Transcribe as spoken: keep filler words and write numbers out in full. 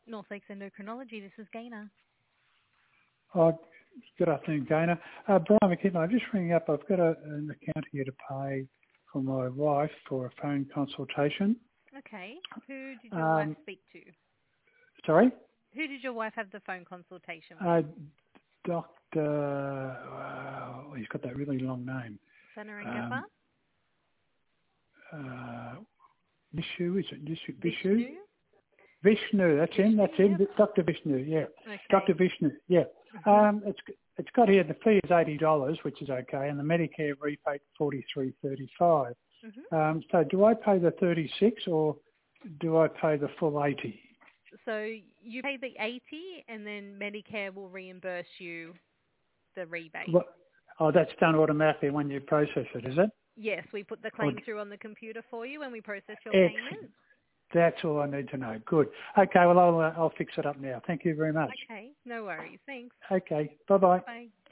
North Lakes Endocrinology, this is Gaynor. Oh, good afternoon, Gaynor. Uh, Brian McKinnon, I'm just ringing up. I've got a, an account here to pay for my wife for a phone consultation. Okay. Who did your Um, wife speak to? sorry? Who did your wife have the phone consultation with? Uh, Doctor Uh, he's got that really long name. Sanarangappa? Um, uh, Vishu, is it Vishu? Vishu? Vishnu? Vishnu, that's him, Vishnu, that's him, yep. Doctor Vishnu, yeah. Okay. Doctor Vishnu, yeah. hmm Um, it's it's got here, the fee is eighty dollars, which is okay, and the Medicare rebate forty-three thirty-five. hmm Um, so do I pay the thirty-six or do I pay the full eighty? So you pay the eighty and then Medicare will reimburse you the rebate. What? Oh, that's done automatically when you process it, is it? Yes, we put the Or, claim through on the computer for you when we process your excellent. payment. That's all I need to know. Good. Okay, well, I'll, uh, I'll fix it up now. Thank you very much. Okay, no worries. Thanks. Okay, bye-bye. Bye.